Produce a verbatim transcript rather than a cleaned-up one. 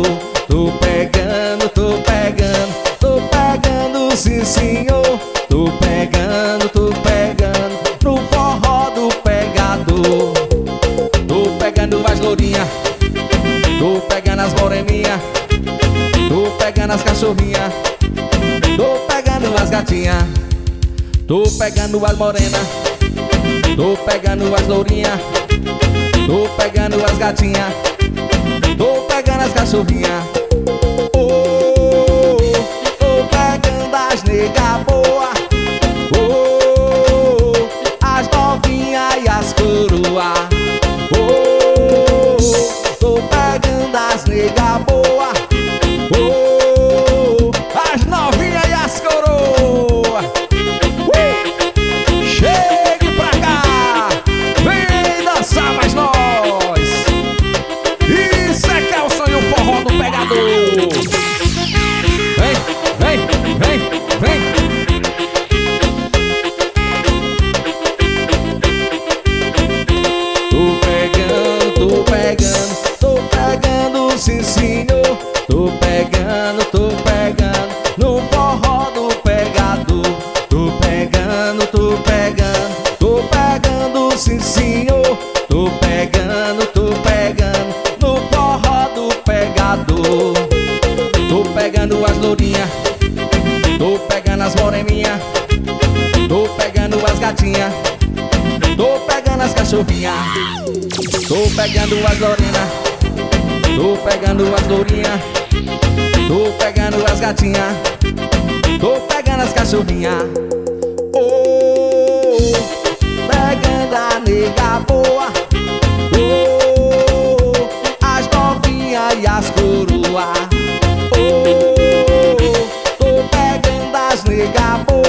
Tô pegando, tô pegando, tô pegando, sim senhor. Tô pegando, tô pegando, no forró do pegador. Tô pegando as lourinhas, tô pegando as moreninhas, tô pegando as cachorrinhas, tô pegando as gatinhas. Tô pegando as morenas, tô pegando as lourinhas, tô pegando as gatinhas, tô pegando as cachorrinhas. Oh, tô pegando as nega boa, oh, as novinhas e as coroa. Oh, tô pegando as nega boa, oh, as novinhas e as coroa. Chegue pra cá, vem dançar mais nós. Isso é que é o sonho forró do pegador. Vem, vem, vem, vem. Tô pegando, tô pegando, tô pegando, sim senhor. Tô pegando, tô pegando, no forró do pegador. Tô pegando, tô pegando, tô pegando, sim senhor. Tô pegando, tô pegando, no forró do pegador. Tô pegando as lourinhas, tô pegando as moreninhas, tô pegando as gatinhas, tô pegando as cachorrinhas. Tô pegando as lorenas, tô pegando as lourinhas, tô pegando as gatinhas, tô pegando as cachorrinhas. Oh, pegando a nega boa, oh, as novinhas e as coroa. Oh, tô pegando as nega boa.